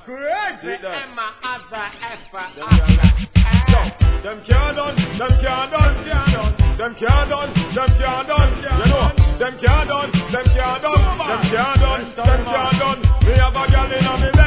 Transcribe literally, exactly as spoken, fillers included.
Crazy Emma, Azza, Espa, Them can't done, them can't done, them can't done, them can't done, you know, them can't done, them can't done, them can't done, them can't done. Me have a girl in a me